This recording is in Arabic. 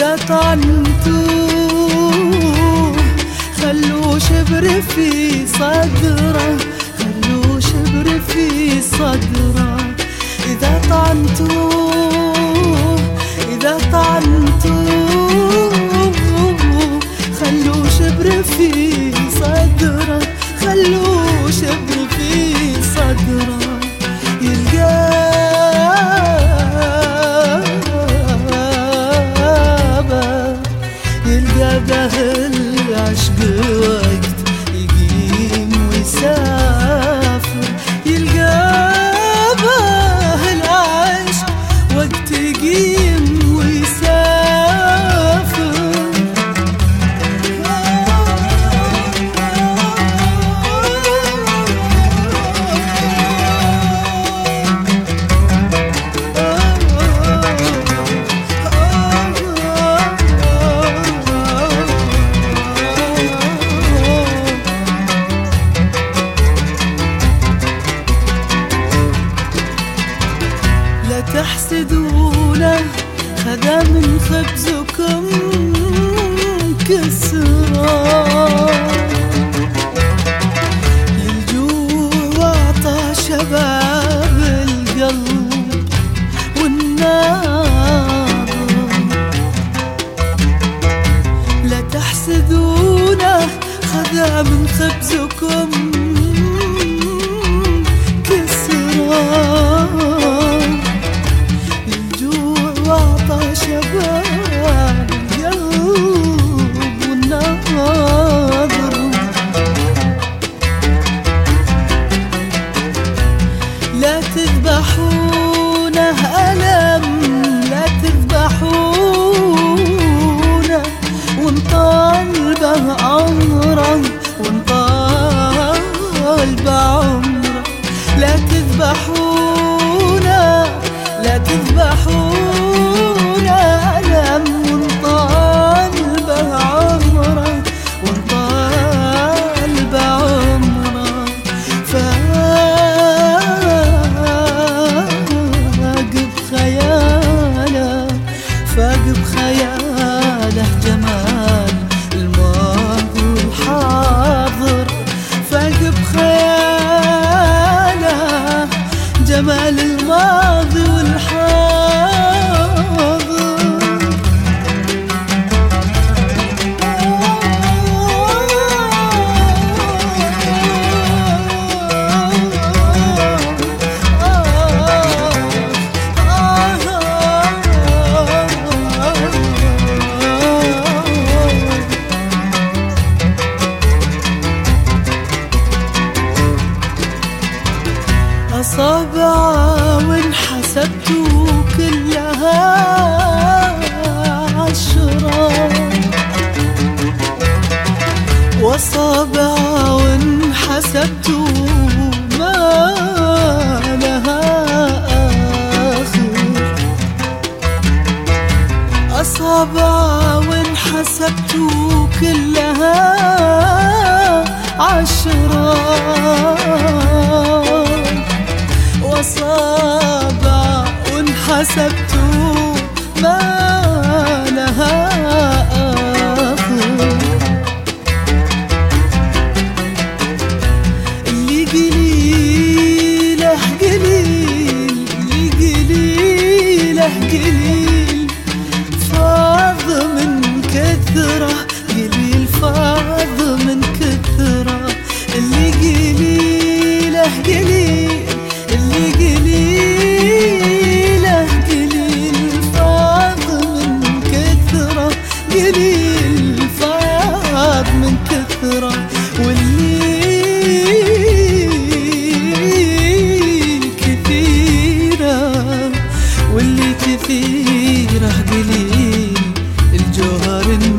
إذا طعنتوه خلوا شبر في صدره، خلوا شبر في صدره. إذا طعنتوه، إذا طعنتوه خلوا شبر في صدره، خلوا شبر في صدره. يلقى به العشق وقت يقيم ويسافر، يلقى به العشق وقت يقيم ويسافر. لا تحسدونه خذا من خبزكم كسرا، للجوع واعطى شباب القلب والنار. لا تحسدونه خذا من خبزكم كسرا، واعطى شباب القلب والنظر. لا تذبحونه ألم، لا تذبحونه ونطالبه عمره، ونطالبه عمره. لا تذبحونه، لا تذبحون ألم ونطالبه عمره، ونطالبه عمره. فاق بخياله، فاق بخياله جمال الماضي والحاضر، فاق بخياله جمال الماضي والحاضر. أصابع وانحسبتوا كلها 10، وأصابع وانحسبتوا ما لها آخر. أصابع وانحسبتوا كلها 10، وأصابع وانحسبتوا ما لها آخر. اللي قليله قليل، اللي قليله قليل فاض من كثرة، قليل فاض من كثرة. اللي قليله قليل، اللي قليله قليل فاض من كثرة، قليل فاض من كثرة. واللي كثيرة، واللي كثيرة قليل الجوهر